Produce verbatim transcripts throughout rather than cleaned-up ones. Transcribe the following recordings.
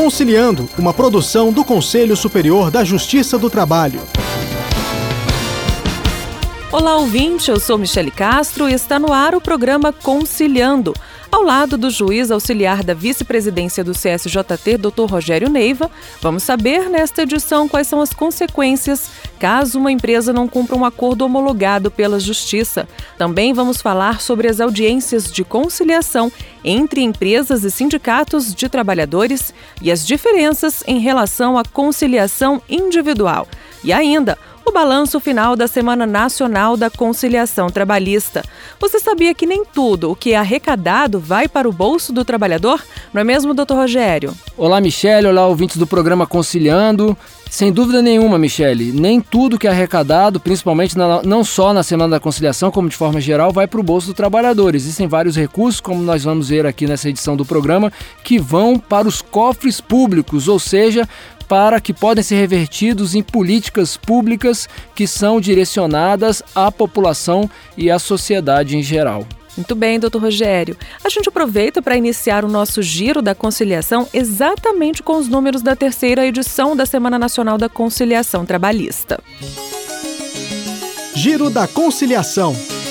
Conciliando, uma produção do Conselho Superior da Justiça do Trabalho. Olá, ouvinte, eu sou Michele Castro e está no ar o programa Conciliando. Ao lado do juiz auxiliar da vice-presidência do C S J T, doutor Rogério Neiva, vamos saber nesta edição quais são as consequências caso uma empresa não cumpra um acordo homologado pela Justiça. Também vamos falar sobre as audiências de conciliação entre empresas e sindicatos de trabalhadores e as diferenças em relação à conciliação individual. E ainda, o balanço final da Semana Nacional da Conciliação Trabalhista. Você sabia que nem tudo o que é arrecadado vai para o bolso do trabalhador? Não é mesmo, doutor Rogério? Olá, Michele. Olá, ouvintes do programa Conciliando. Sem dúvida nenhuma, Michele, nem tudo que é arrecadado, principalmente na, não só na Semana da Conciliação, como de forma geral, vai para o bolso do trabalhador. Existem vários recursos, como nós vamos ver aqui nessa edição do programa, que vão para os cofres públicos, ou seja, para que podem ser revertidos em políticas públicas que são direcionadas à população e à sociedade em geral. Muito bem, doutor Rogério. A gente aproveita para iniciar o nosso giro da conciliação exatamente com os números da terceira edição da Semana Nacional da Conciliação Trabalhista. Giro da Conciliação.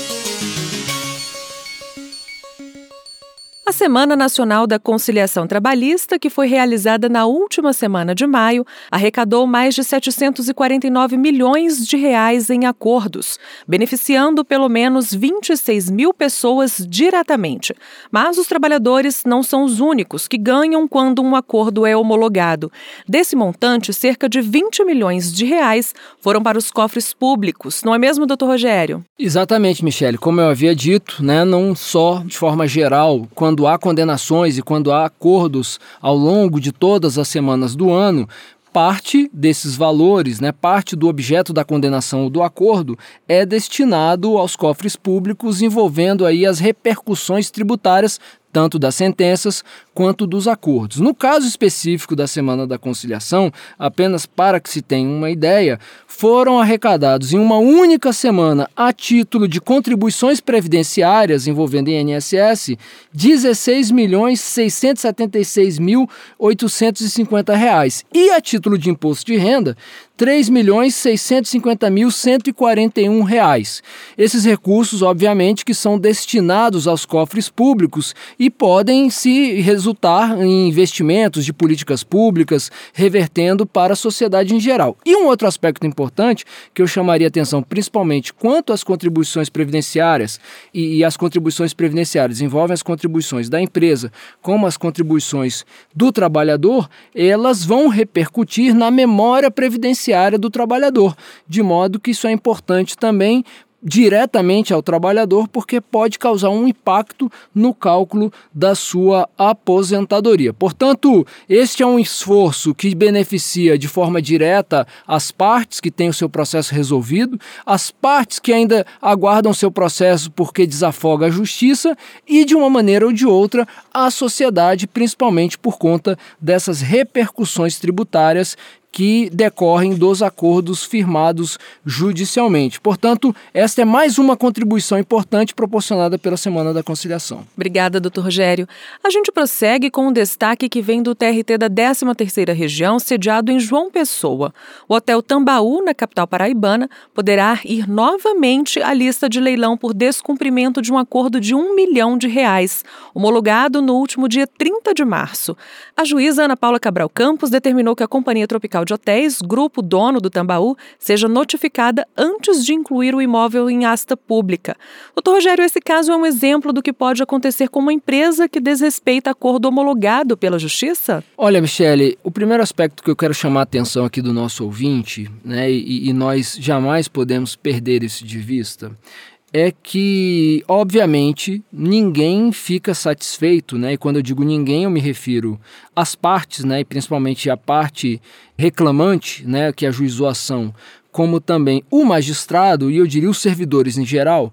A Semana Nacional da Conciliação Trabalhista, que foi realizada na última semana de maio, arrecadou mais de setecentos e quarenta e nove milhões de reais em acordos, beneficiando pelo menos vinte e seis mil pessoas diretamente. Mas os trabalhadores não são os únicos que ganham quando um acordo é homologado. Desse montante, cerca de vinte milhões de reais foram para os cofres públicos. Não é mesmo, doutor Rogério? Exatamente, Michele. Como eu havia dito, né, não só de forma geral, quando Quando há condenações e quando há acordos ao longo de todas as semanas do ano, parte desses valores, né, parte do objeto da condenação ou do acordo é destinado aos cofres públicos, envolvendo aí as repercussões tributárias tanto das sentenças quanto dos acordos. No caso específico da Semana da Conciliação, apenas para que se tenha uma ideia, foram arrecadados em uma única semana, a título de contribuições previdenciárias envolvendo I N S S, dezesseis milhões seiscentos e setenta e seis mil oitocentos e cinquenta reais e a título de imposto de renda, três milhões seiscentos e cinquenta mil cento e quarenta e um reais. Esses recursos, obviamente, que são destinados aos cofres públicos e podem se resultar em investimentos de políticas públicas, revertendo para a sociedade em geral. E um outro aspecto importante que eu chamaria atenção, principalmente quanto às contribuições previdenciárias, e, e as contribuições previdenciárias envolvem as contribuições da empresa, como as contribuições do trabalhador, elas vão repercutir na memória previdenciária do trabalhador, de modo que isso é importante também diretamente ao trabalhador, porque pode causar um impacto no cálculo da sua aposentadoria. Portanto, este é um esforço que beneficia de forma direta as partes que têm o seu processo resolvido, as partes que ainda aguardam seu processo porque desafoga a justiça e, de uma maneira ou de outra, a sociedade, principalmente por conta dessas repercussões tributárias que decorrem dos acordos firmados judicialmente. Portanto, esta é mais uma contribuição importante proporcionada pela Semana da Conciliação. Obrigada, doutor Rogério. A gente prossegue com um destaque que vem do T R T da décima terceira Região, sediado em João Pessoa. O Hotel Tambaú, na capital paraibana, poderá ir novamente à lista de leilão por descumprimento de um acordo de um milhão de reais, homologado no último dia trinta de março. A juíza Ana Paula Cabral Campos determinou que a Companhia Tropical de Hotéis, grupo dono do Tambaú, seja notificada antes de incluir o imóvel em asta pública. doutor Rogério, esse caso é um exemplo do que pode acontecer com uma empresa que desrespeita acordo homologado pela Justiça? Olha, Michele, o primeiro aspecto que eu quero chamar a atenção aqui do nosso ouvinte, né, e, e nós jamais podemos perder isso de vista, é que, obviamente, ninguém fica satisfeito, né? E quando eu digo ninguém, eu me refiro às partes, né? E principalmente à parte reclamante, né? Que ajuizou a ação, como também o magistrado e eu diria os servidores em geral.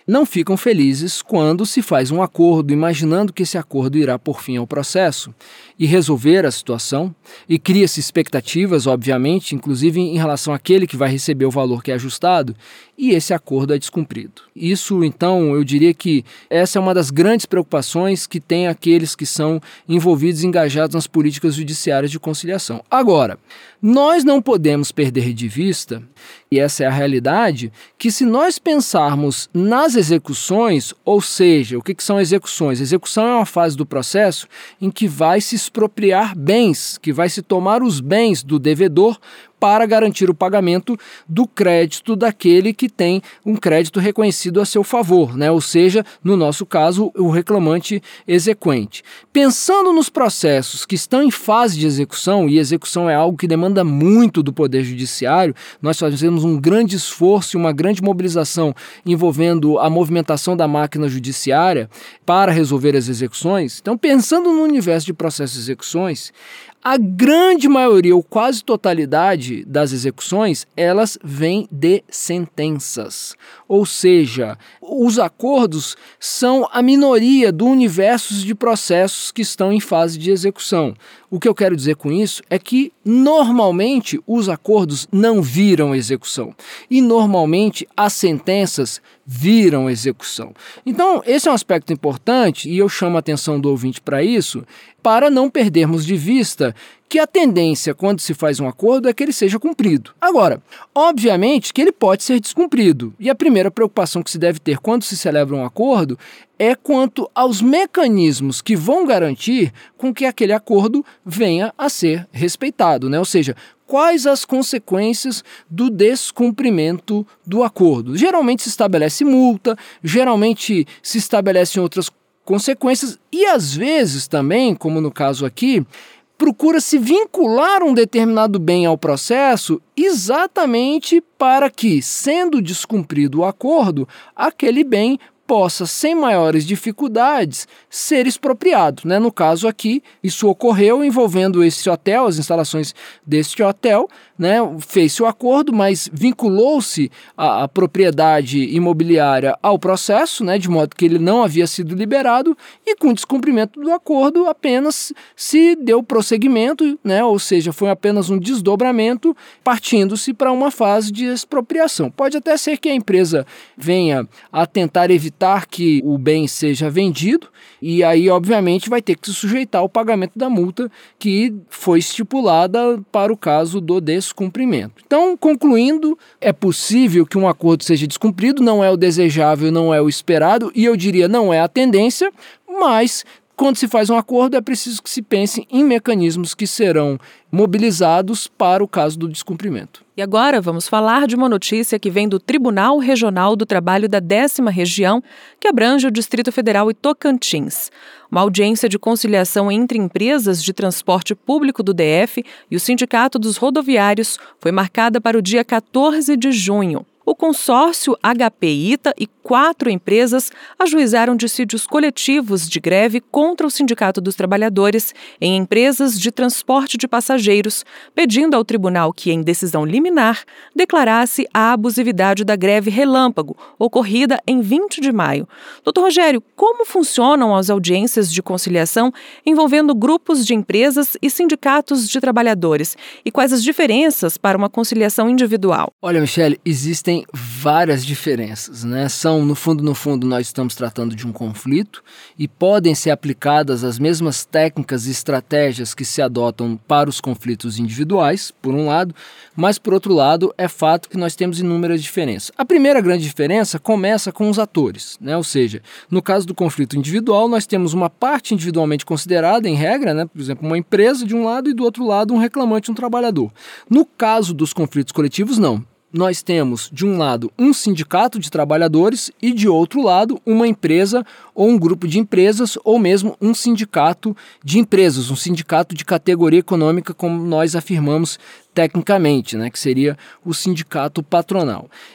não ficam felizes quando se faz um acordo, imaginando que esse acordo irá pôr fim ao processo e resolver a situação, e cria-se expectativas, obviamente, inclusive em relação àquele que vai receber o valor que é ajustado, e esse acordo é descumprido. Isso, então, eu diria que essa é uma das grandes preocupações que tem aqueles que são envolvidos e engajados nas políticas judiciárias de conciliação. Agora, nós não podemos perder de vista, e essa é a realidade, que se nós pensarmos nas execuções, ou seja, o que são execuções? Execução é uma fase do processo em que vai se expropriar bens, que vai se tomar os bens do devedor para garantir o pagamento do crédito daquele que tem um crédito reconhecido a seu favor, né? Ou seja, no nosso caso, o reclamante exequente. Pensando nos processos que estão em fase de execução, e execução é algo que demanda muito do Poder Judiciário, nós fazemos um grande esforço e uma grande mobilização envolvendo a movimentação da máquina judiciária para resolver as execuções. Então, pensando no universo de processos de execuções, a grande maioria, ou quase totalidade das execuções, elas vêm de sentenças. Ou seja, os acordos são a minoria do universo de processos que estão em fase de execução. O que eu quero dizer com isso é que, normalmente, os acordos não viram execução. E, normalmente, as sentenças viram execução. Então, esse é um aspecto importante, e eu chamo a atenção do ouvinte para isso, para não perdermos de vista que a tendência, quando se faz um acordo, é que ele seja cumprido. Agora, obviamente que ele pode ser descumprido, e a primeira preocupação que se deve ter quando se celebra um acordo é quanto aos mecanismos que vão garantir com que aquele acordo venha a ser respeitado, né? Ou seja, quais as consequências do descumprimento do acordo. Geralmente se estabelece multa, geralmente se estabelecem outras consequências e, às vezes também, como no caso aqui, procura-se vincular um determinado bem ao processo exatamente para que, sendo descumprido o acordo, aquele bem possa, sem maiores dificuldades, ser expropriado, né? No caso aqui, isso ocorreu envolvendo esse hotel, as instalações deste hotel, né? Fez-se o acordo, mas vinculou-se a, a propriedade imobiliária ao processo, né? De modo que ele não havia sido liberado, e com o descumprimento do acordo apenas se deu prosseguimento, né? Ou seja, foi apenas um desdobramento, partindo-se para uma fase de expropriação. Pode até ser que a empresa venha a tentar evitar que o bem seja vendido, e aí, obviamente, vai ter que se sujeitar ao pagamento da multa que foi estipulada para o caso do descumprimento. Então, concluindo, é possível que um acordo seja descumprido, não é o desejável, não é o esperado, e eu diria não é a tendência, mas quando se faz um acordo é preciso que se pense em mecanismos que serão mobilizados para o caso do descumprimento. E agora vamos falar de uma notícia que vem do Tribunal Regional do Trabalho da décima Região, que abrange o Distrito Federal e Tocantins. Uma audiência de conciliação entre empresas de transporte público do D F e o Sindicato dos Rodoviários foi marcada para o dia quatorze de junho. O consórcio H P ITA e quatro empresas ajuizaram dissídios coletivos de greve contra o Sindicato dos Trabalhadores em empresas de transporte de passageiros, pedindo ao tribunal que, em decisão liminar, declarasse a abusividade da greve relâmpago, ocorrida em vinte de maio. doutor Rogério, como funcionam as audiências de conciliação envolvendo grupos de empresas e sindicatos de trabalhadores? E quais as diferenças para uma conciliação individual? Olha, Michele, existem várias diferenças, né? São, no fundo, no fundo, nós estamos tratando de um conflito e podem ser aplicadas as mesmas técnicas e estratégias que se adotam para os conflitos individuais, por um lado, mas, por outro lado, é fato que nós temos inúmeras diferenças. A primeira grande diferença começa com os atores, né? Ou seja, no caso do conflito individual, nós temos uma parte individualmente considerada, em regra, né? Por exemplo, uma empresa de um lado e do outro lado um reclamante, um trabalhador. No caso dos conflitos coletivos, não. Nós temos, de um lado, um sindicato de trabalhadores e, de outro lado, uma empresa ou um grupo de empresas ou mesmo um sindicato de empresas, um sindicato de categoria econômica, como nós afirmamos tecnicamente, né, que seria o sindicato patronal.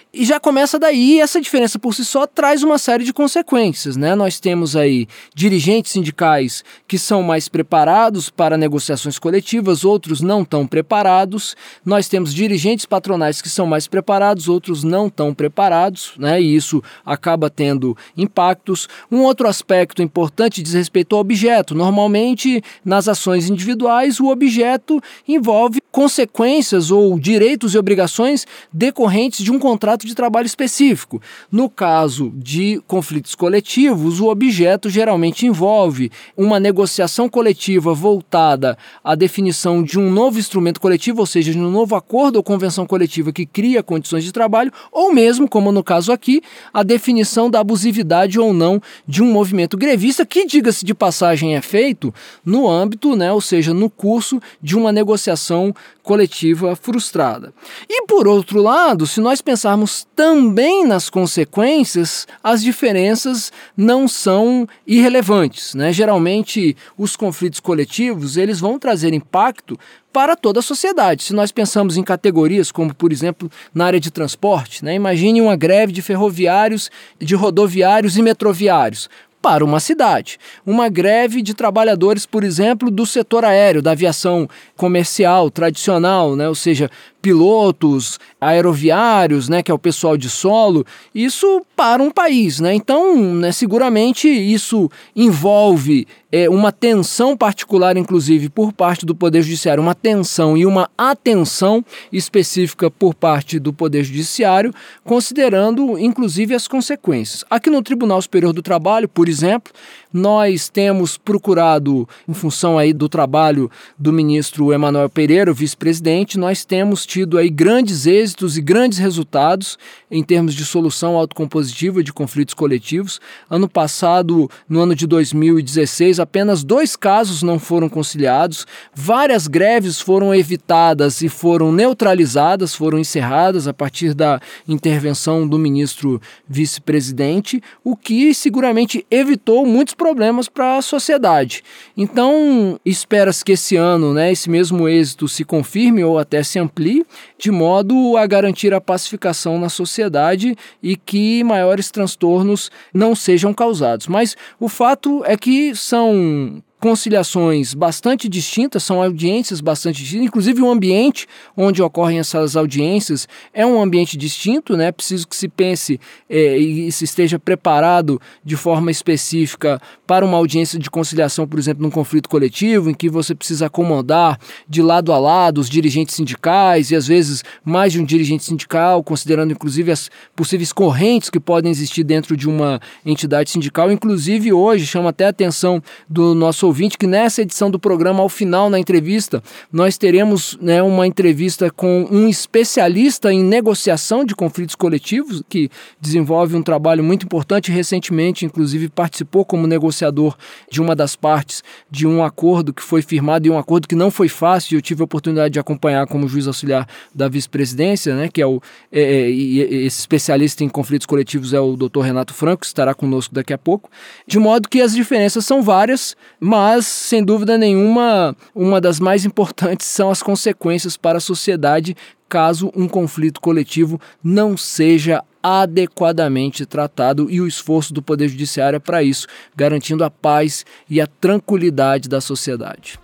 E já começa daí, essa diferença por si só traz uma série de consequências, né? Nós temos aí dirigentes sindicais que são mais preparados para negociações coletivas, outros não tão preparados. Nós temos dirigentes patronais que são mais preparados, outros não tão preparados, né? E isso acaba tendo impactos. Um outro aspecto importante diz respeito ao objeto. Normalmente, nas ações individuais, o objeto envolve consequências ou direitos e obrigações decorrentes de um contrato de trabalho específico. No caso de conflitos coletivos, o objeto geralmente envolve uma negociação coletiva voltada à definição de um novo instrumento coletivo, ou seja, de um novo acordo ou convenção coletiva que cria condições de trabalho, ou mesmo, como no caso aqui, a definição da abusividade ou não de um movimento grevista que, diga-se de passagem, é feito no âmbito, né, ou seja, no curso de uma negociação coletiva frustrada. E por outro lado, se nós pensarmos também nas consequências, as diferenças não são irrelevantes, né? Geralmente, os conflitos coletivos, eles vão trazer impacto para toda a sociedade. Se nós pensamos em categorias como, por exemplo, na área de transporte, né? Imagine uma greve de ferroviários, de rodoviários e metroviários para uma cidade. Uma greve de trabalhadores, por exemplo, do setor aéreo, da aviação comercial, tradicional, né? Ou seja, pilotos, aeroviários, né, que é o pessoal de solo, isso para um país, né? Então, né, seguramente isso envolve é, uma tensão particular, inclusive, por parte do Poder Judiciário, uma tensão e uma atenção específica por parte do Poder Judiciário, considerando, inclusive, as consequências. Aqui no Tribunal Superior do Trabalho, por exemplo, nós temos procurado, em função aí do trabalho do ministro Emanuel Pereira, o vice-presidente, nós temos tido aí grandes êxitos e grandes resultados em termos de solução autocompositiva de conflitos coletivos. Ano passado, no ano de dois mil e dezesseis, apenas dois casos não foram conciliados, várias greves foram evitadas e foram neutralizadas, foram encerradas a partir da intervenção do ministro vice-presidente, o que seguramente evitou muitos problemas para a sociedade. Então, espera-se que esse ano, né, esse mesmo êxito se confirme ou até se amplie, de modo a garantir a pacificação na sociedade e que maiores transtornos não sejam causados. Mas o fato é que são conciliações bastante distintas, são audiências bastante distintas, inclusive o ambiente onde ocorrem essas audiências é um ambiente distinto, né? Preciso que se pense é, e se esteja preparado de forma específica para uma audiência de conciliação, por exemplo, num conflito coletivo, em que você precisa acomodar de lado a lado os dirigentes sindicais e às vezes mais de um dirigente sindical, considerando inclusive as possíveis correntes que podem existir dentro de uma entidade sindical. Inclusive hoje chama até a atenção do nosso ouvinte que nessa edição do programa, ao final na entrevista, nós teremos, né, uma entrevista com um especialista em negociação de conflitos coletivos, que desenvolve um trabalho muito importante. Recentemente, inclusive, participou como negociador de uma das partes de um acordo que foi firmado e um acordo que não foi fácil, e eu tive a oportunidade de acompanhar como juiz auxiliar da vice-presidência, né, que é o é, esse especialista em conflitos coletivos é o doutor Renato Franco, que estará conosco daqui a pouco, de modo que as diferenças são várias, mas Mas, sem dúvida nenhuma, uma das mais importantes são as consequências para a sociedade caso um conflito coletivo não seja adequadamente tratado, e o esforço do Poder Judiciário é para isso, garantindo a paz e a tranquilidade da sociedade.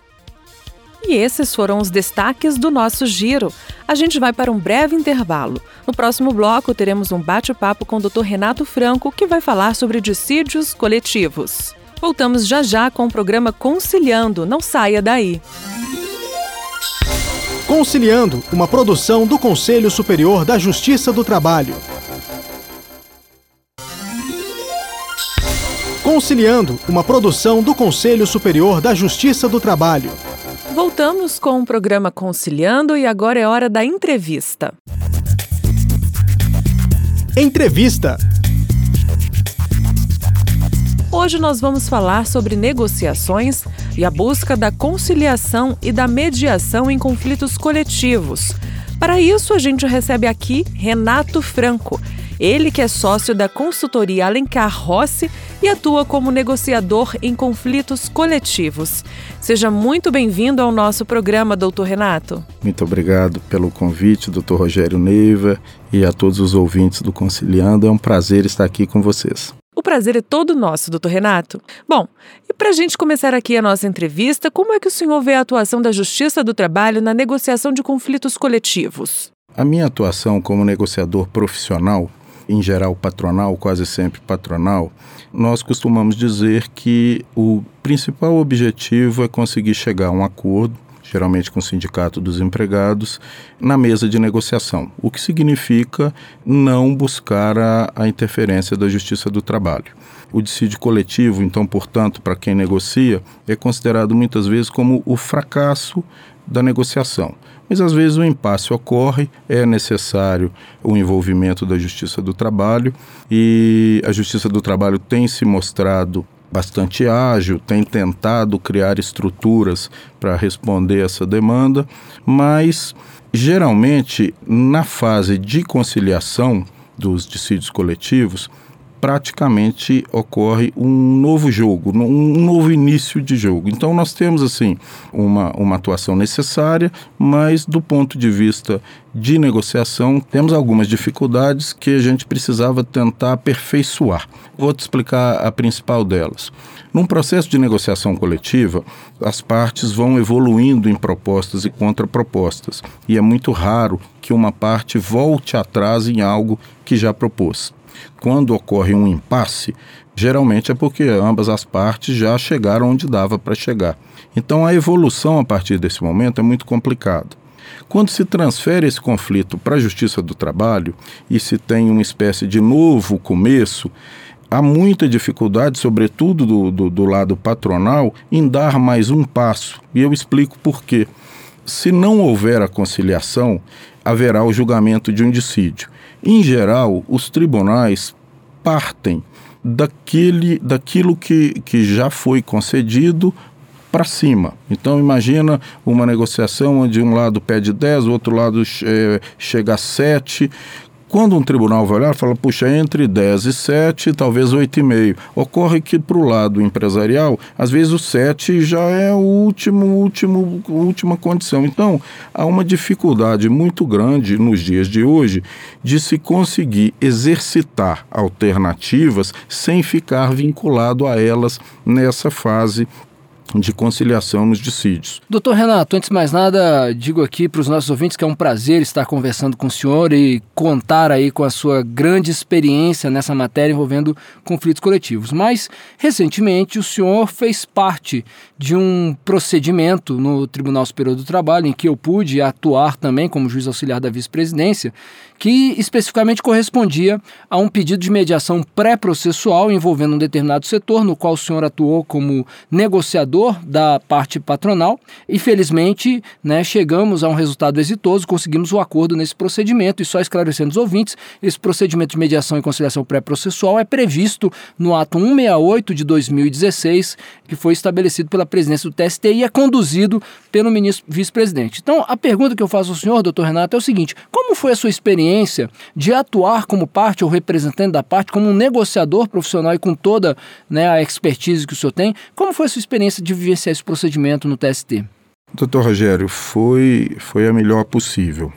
E esses foram os destaques do nosso giro. A gente vai para um breve intervalo. No próximo bloco, teremos um bate-papo com o doutor Renato Franco, que vai falar sobre dissídios coletivos. Voltamos já já com o programa Conciliando. Não saia daí. Conciliando, uma produção do Conselho Superior da Justiça do Trabalho. Conciliando, uma produção do Conselho Superior da Justiça do Trabalho. Voltamos com o programa Conciliando e agora é hora da entrevista. Entrevista. Hoje nós vamos falar sobre negociações e a busca da conciliação e da mediação em conflitos coletivos. Para isso, a gente recebe aqui Renato Franco. Ele que é sócio da consultoria Alencar Rossi, e atua como negociador em conflitos coletivos. Seja muito bem-vindo ao nosso programa, doutor Renato. Muito obrigado pelo convite, doutor Rogério Neiva, e a todos os ouvintes do Conciliando. É um prazer estar aqui com vocês. O prazer é todo nosso, doutor Renato. Bom, e para a gente começar aqui a nossa entrevista, como é que o senhor vê a atuação da Justiça do Trabalho na negociação de conflitos coletivos? A minha atuação como negociador profissional, em geral patronal, quase sempre patronal, nós costumamos dizer que o principal objetivo é conseguir chegar a um acordo, geralmente com o Sindicato dos Empregados, na mesa de negociação, o que significa não buscar a, a interferência da Justiça do Trabalho. O dissídio coletivo, então, portanto, para quem negocia, é considerado muitas vezes como o fracasso da negociação. Mas às vezes o impasse ocorre, é necessário o envolvimento da Justiça do Trabalho, e a Justiça do Trabalho tem se mostrado bastante ágil, tem tentado criar estruturas para responder essa demanda, mas geralmente na fase de conciliação dos dissídios coletivos, praticamente ocorre um novo jogo, um novo início de jogo. Então nós temos assim uma, uma atuação necessária, mas do ponto de vista de negociação temos algumas dificuldades que a gente precisava tentar aperfeiçoar. Vou te explicar a principal delas. Num processo de negociação coletiva, as partes vão evoluindo em propostas e contrapropostas, e é muito raro que uma parte volte atrás em algo que já propôs. Quando ocorre um impasse, geralmente é porque ambas as partes já chegaram onde dava para chegar. Então a evolução a partir desse momento é muito complicada. Quando se transfere esse conflito para a Justiça do Trabalho e se tem uma espécie de novo começo, há muita dificuldade, sobretudo do, do, do lado patronal, em dar mais um passo. E eu explico por quê. Se não houver a conciliação, haverá o julgamento de um dissídio. Em geral, os tribunais partem daquele, daquilo que, que já foi concedido para cima. Então imagina uma negociação onde um lado pede dez, o outro lado é, chega a sete. Quando um tribunal vai olhar, fala, puxa, entre dez e sete, talvez oito e meio. Ocorre que para o lado empresarial, às vezes o sete já é o último, último, última condição. Então, há uma dificuldade muito grande nos dias de hoje de se conseguir exercitar alternativas sem ficar vinculado a elas nessa fase de conciliação nos dissídios. Doutor Renato, antes de mais nada, digo aqui para os nossos ouvintes que é um prazer estar conversando com o senhor e contar aí com a sua grande experiência nessa matéria envolvendo conflitos coletivos. Mas, recentemente, o senhor fez parte de um procedimento no Tribunal Superior do Trabalho, em que eu pude atuar também como juiz auxiliar da vice-presidência, que especificamente correspondia a um pedido de mediação pré-processual envolvendo um determinado setor, no qual o senhor atuou como negociador da parte patronal e, felizmente, né, chegamos a um resultado exitoso, conseguimos o acordo nesse procedimento. E só esclarecendo os ouvintes, esse procedimento de mediação e conciliação pré-processual é previsto no ato cento e sessenta e oito de dois mil e dezesseis, que foi estabelecido pela presidência do T S T e é conduzido pelo ministro vice-presidente. Então, a pergunta que eu faço ao senhor, doutor Renato, é o seguinte: como foi a sua experiência de atuar como parte ou representante da parte, como um negociador profissional e com toda, né, a expertise que o senhor tem? Como foi a sua experiência de vivenciar esse procedimento no T S T? Doutor Rogério, foi, foi a melhor possível.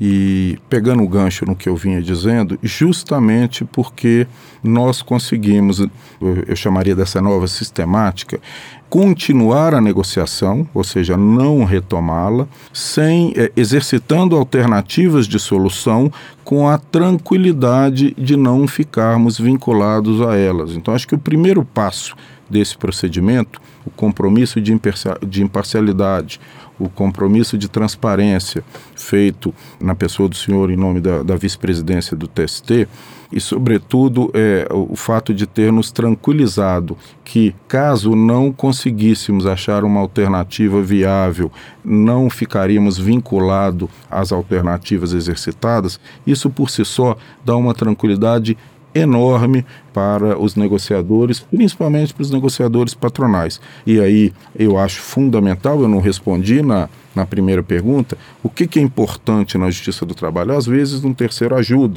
E pegando o gancho no que eu vinha dizendo, justamente porque nós conseguimos, eu chamaria dessa nova sistemática, continuar a negociação, ou seja, não retomá-la, sem é, exercitando alternativas de solução com a tranquilidade de não ficarmos vinculados a elas. Então, acho que o primeiro passo desse procedimento, o compromisso de imparcialidade, o compromisso de transparência feito na pessoa do senhor em nome da, da vice-presidência do T S T e, sobretudo, é, o fato de ter nos tranquilizado que, caso não conseguíssemos achar uma alternativa viável, não ficaríamos vinculados às alternativas exercitadas, isso por si só dá uma tranquilidade enorme para os negociadores, principalmente para os negociadores patronais. E aí eu acho fundamental, eu não respondi na, na primeira pergunta, o que, que é importante na Justiça do Trabalho? Às vezes um terceiro ajuda.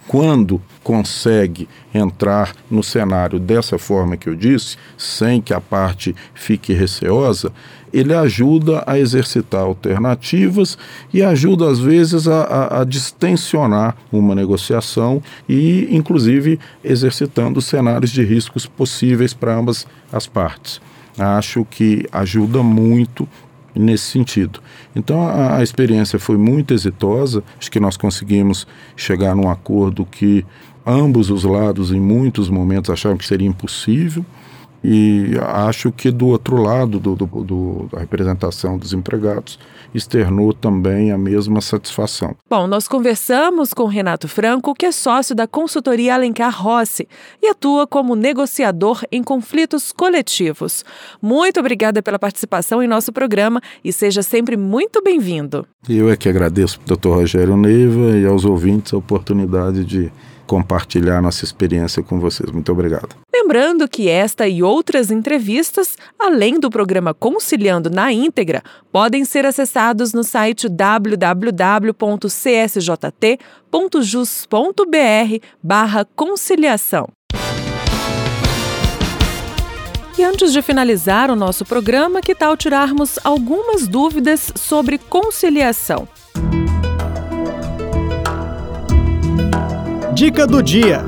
quando consegue entrar no cenário dessa forma que eu disse, sem que a parte fique receosa, ele ajuda a exercitar alternativas e ajuda, às vezes, a, a, a distensionar uma negociação e, inclusive, exercitando cenários de riscos possíveis para ambas as partes. Acho que ajuda muito nesse sentido. Então, a, a experiência foi muito exitosa. Acho que nós conseguimos chegar num acordo que ambos os lados, em muitos momentos, achavam que seria impossível. E acho que do outro lado do, do, do, da representação dos empregados externou também a mesma satisfação. Bom, nós conversamos com Renato Franco, que é sócio da consultoria Alencar Rossi e atua como negociador em conflitos coletivos. Muito obrigada pela participação em nosso programa e seja sempre muito bem-vindo. Eu é que agradeço ao doutor Rogério Neiva e aos ouvintes a oportunidade de compartilhar nossa experiência com vocês. Muito obrigado. Lembrando que esta e outras entrevistas, além do programa Conciliando na íntegra, podem ser acessados no site w w w ponto c s j t ponto jus ponto b r barra conciliação. E antes de finalizar o nosso programa, que tal tirarmos algumas dúvidas sobre conciliação? Dica do dia.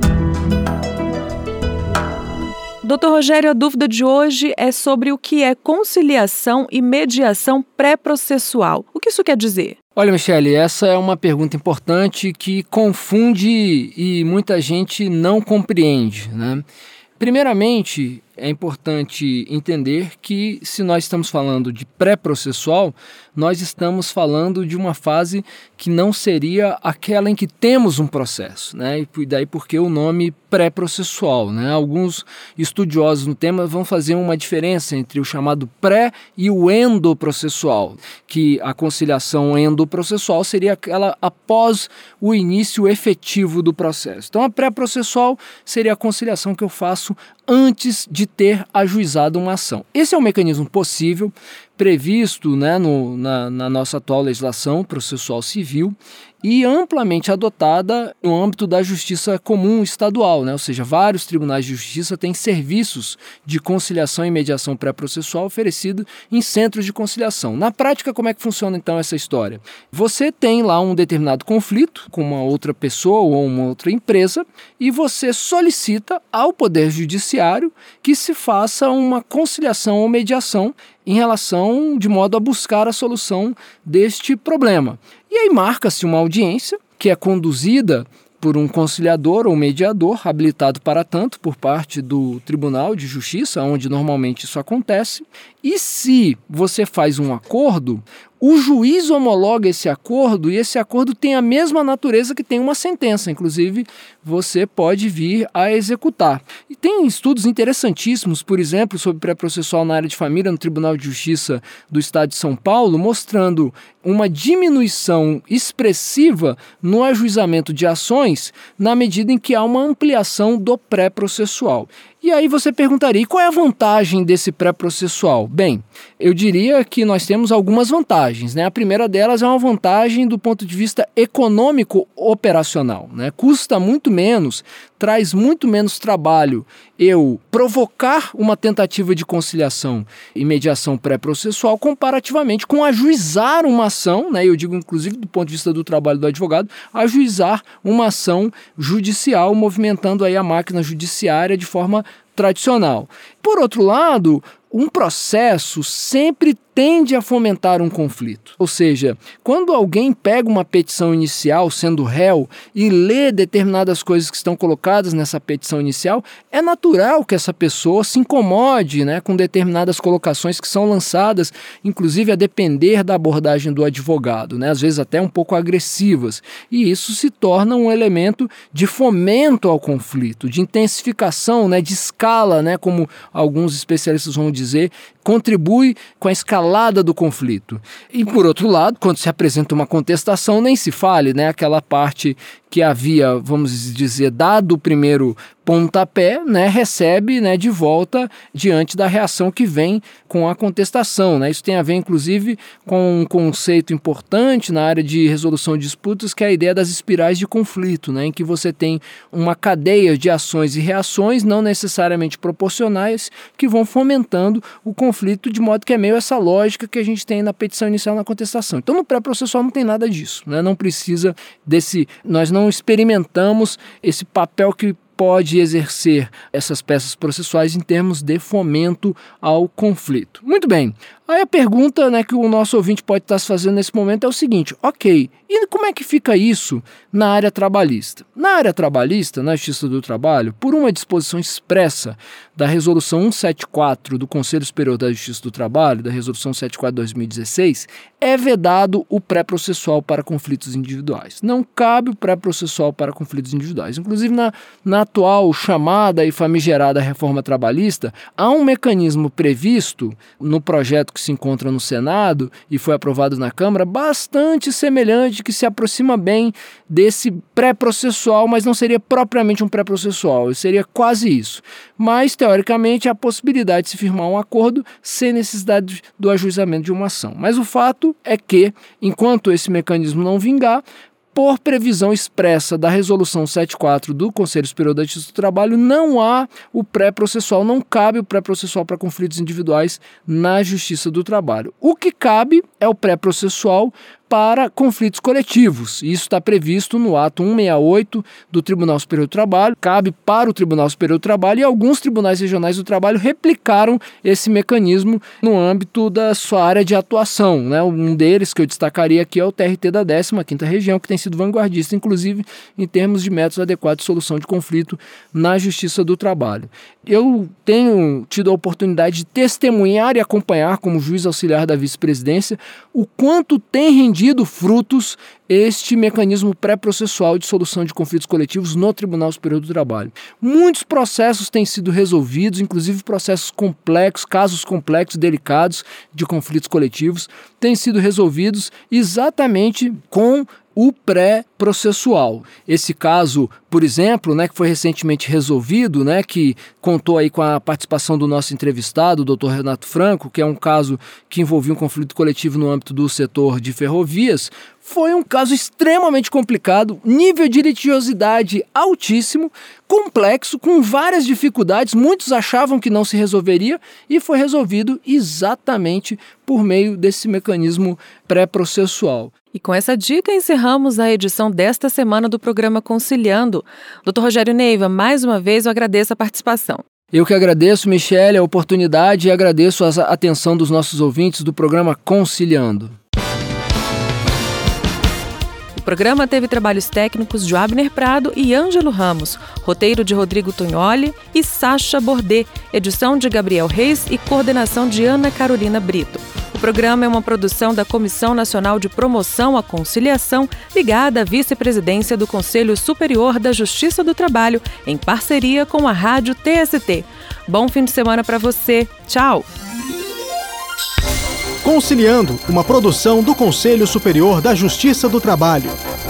doutor Rogério, a dúvida de hoje é sobre o que é conciliação e mediação pré-processual. O que isso quer dizer? Olha, Michele, essa é uma pergunta importante que confunde e muita gente não compreende, né? Primeiramente, é importante entender que se nós estamos falando de pré-processual, nós estamos falando de uma fase que não seria aquela em que temos um processo, né? E daí porque o nome pré-processual, né? Alguns estudiosos no tema vão fazer uma diferença entre o chamado pré e o endoprocessual, que a conciliação endoprocessual seria aquela após o início efetivo do processo. Então a pré-processual seria a conciliação que eu faço antes de ter ajuizado uma ação. Esse é um mecanismo possível, previsto, né, no, na, na nossa atual legislação processual civil e amplamente adotada no âmbito da justiça comum estadual, né? Ou seja, vários tribunais de justiça têm serviços de conciliação e mediação pré-processual oferecidos em centros de conciliação. Na prática, como é que funciona então essa história? Você tem lá um determinado conflito com uma outra pessoa ou uma outra empresa e você solicita ao Poder Judiciário que se faça uma conciliação ou mediação em relação, de modo a buscar a solução deste problema. E aí marca-se uma audiência que é conduzida por um conciliador ou mediador habilitado para tanto por parte do Tribunal de Justiça, onde normalmente isso acontece. E se você faz um acordo, o juiz homologa esse acordo e esse acordo tem a mesma natureza que tem uma sentença. Inclusive, você pode vir a executar. E tem estudos interessantíssimos, por exemplo, sobre pré-processual na área de família no Tribunal de Justiça do Estado de São Paulo, mostrando uma diminuição expressiva no ajuizamento de ações na medida em que há uma ampliação do pré-processual. E aí você perguntaria, e qual é a vantagem desse pré-processual? Bem, eu diria que nós temos algumas vantagens, né? A primeira delas é uma vantagem do ponto de vista econômico operacional, né? Custa muito menos, traz muito menos trabalho eu provocar uma tentativa de conciliação e mediação pré-processual comparativamente com ajuizar uma ação, né? Eu digo inclusive do ponto de vista do trabalho do advogado, ajuizar uma ação judicial, movimentando aí a máquina judiciária de forma tradicional. Por outro lado, um processo sempre tende a fomentar um conflito. Ou seja, quando alguém pega uma petição inicial, sendo réu, e lê determinadas coisas que estão colocadas nessa petição inicial, é natural que essa pessoa se incomode, né, com determinadas colocações que são lançadas, inclusive a depender da abordagem do advogado, né, às vezes até um pouco agressivas. E isso se torna um elemento de fomento ao conflito, de intensificação, né, de escala, né, como alguns especialistas vão dizer, contribui com a escalada do conflito. E, por outro lado, quando se apresenta uma contestação, nem se fale, né? Aquela parte que havia, vamos dizer, dado o primeiro pontapé, né, recebe, né, de volta diante da reação que vem com a contestação, né? Isso tem a ver, inclusive, com um conceito importante na área de resolução de disputas, que é a ideia das espirais de conflito, né, em que você tem uma cadeia de ações e reações não necessariamente proporcionais que vão fomentando o conflito, de modo que é meio essa lógica que a gente tem na petição inicial, na contestação. Então, no pré-processual não tem nada disso, né? Não precisa desse... Nós não experimentamos esse papel que pode exercer essas peças processuais em termos de fomento ao conflito. Muito bem. Aí a pergunta, né, que o nosso ouvinte pode estar se fazendo nesse momento é o seguinte: ok, e como é que fica isso na área trabalhista? Na área trabalhista, na Justiça do Trabalho, por uma disposição expressa da Resolução cento e setenta e quatro do Conselho Superior da Justiça do Trabalho, da Resolução cento e setenta e quatro de dois mil e dezesseis, é vedado o pré-processual para conflitos individuais. Não cabe o pré-processual para conflitos individuais. Inclusive, na, na atual chamada e famigerada reforma trabalhista, há um mecanismo previsto no projeto que se encontra no Senado e foi aprovado na Câmara, bastante semelhante, que se aproxima bem desse pré-processual, mas não seria propriamente um pré-processual, seria quase isso. Mas, teoricamente, há a possibilidade de se firmar um acordo sem necessidade do ajuizamento de uma ação. Mas o fato é que, enquanto esse mecanismo não vingar, por previsão expressa da Resolução cento e setenta e quatro do Conselho Superior da Justiça do Trabalho, não há o pré-processual, não cabe o pré-processual para conflitos individuais na Justiça do Trabalho. O que cabe é o pré-processual para conflitos coletivos. Isso está previsto no ato cento e sessenta e oito do Tribunal Superior do Trabalho, cabe para o Tribunal Superior do Trabalho, e alguns tribunais regionais do trabalho replicaram esse mecanismo no âmbito da sua área de atuação, né? Um deles que eu destacaria aqui é o T R T da décima quinta Região, que tem sido vanguardista, inclusive em termos de métodos adequados de solução de conflito na Justiça do Trabalho. Eu tenho tido a oportunidade de testemunhar e acompanhar, como juiz auxiliar da vice-presidência, o quanto tem rendido frutos este mecanismo pré-processual de solução de conflitos coletivos no Tribunal Superior do Trabalho. Muitos processos têm sido resolvidos, inclusive processos complexos, casos complexos, delicados de conflitos coletivos, têm sido resolvidos exatamente com o pré-processual. Esse caso, por exemplo, né, que foi recentemente resolvido, né, que contou aí com a participação do nosso entrevistado, o doutor Renato Franco, que é um caso que envolvia um conflito coletivo no âmbito do setor de ferrovias, foi um caso extremamente complicado, nível de litigiosidade altíssimo, complexo, com várias dificuldades, muitos achavam que não se resolveria e foi resolvido exatamente por meio desse mecanismo pré-processual. E com essa dica encerramos a edição desta semana do programa Conciliando. doutor Rogério Neiva, mais uma vez eu agradeço a participação. Eu que agradeço, Michele, a oportunidade e agradeço a atenção dos nossos ouvintes do programa Conciliando. O programa teve trabalhos técnicos de Abner Prado e Ângelo Ramos, roteiro de Rodrigo Tognoli e Sacha Bordet, edição de Gabriel Reis e coordenação de Ana Carolina Brito. O programa é uma produção da Comissão Nacional de Promoção à Conciliação, ligada à vice-presidência do Conselho Superior da Justiça do Trabalho, em parceria com a Rádio T S T. Bom fim de semana para você. Tchau! Conciliando, uma produção do Conselho Superior da Justiça do Trabalho.